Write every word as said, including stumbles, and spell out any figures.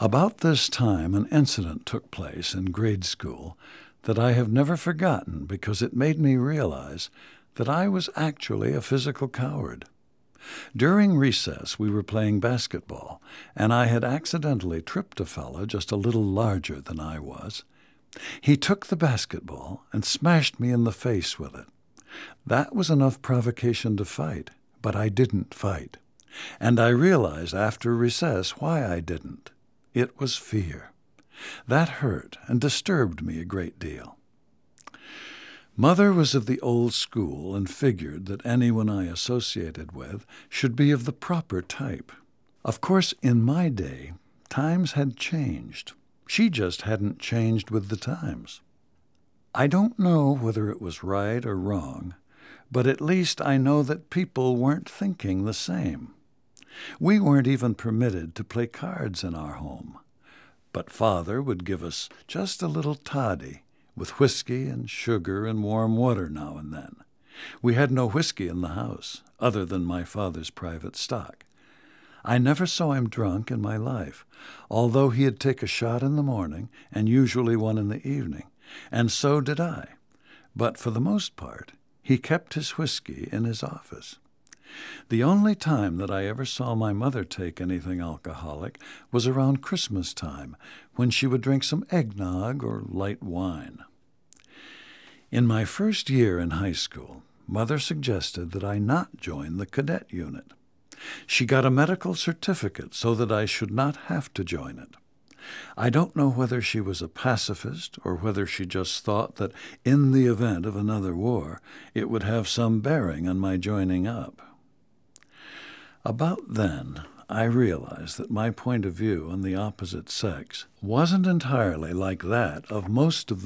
About this time, an incident took place in grade school that I have never forgotten because it made me realize that I was actually a physical coward. During recess, we were playing basketball, and I had accidentally tripped a fellow just a little larger than I was. He took the basketball and smashed me in the face with it. That was enough provocation to fight, but I didn't fight. And I realized after recess why I didn't. It was fear. That hurt and disturbed me a great deal. Mother was of the old school and figured that anyone I associated with should be of the proper type. Of course, in my day, times had changed. She just hadn't changed with the times. I don't know whether it was right or wrong, but at least I know that people weren't thinking the same. We weren't even permitted to play cards in our home, but Father would give us just a little toddy with whiskey and sugar and warm water now and then. We had no whiskey in the house, other than my father's private stock. I never saw him drunk in my life, although he'd take a shot in the morning and usually one in the evening, and so did I. But for the most part, he kept his whiskey in his office. The only time that I ever saw my mother take anything alcoholic was around Christmas time, when she would drink some eggnog or light wine. In my first year in high school, Mother suggested that I not join the cadet unit. She got a medical certificate so that I should not have to join it. I don't know whether she was a pacifist or whether she just thought that in the event of another war, it would have some bearing on my joining up. About then, I realized that my point of view on the opposite sex wasn't entirely like that of most of the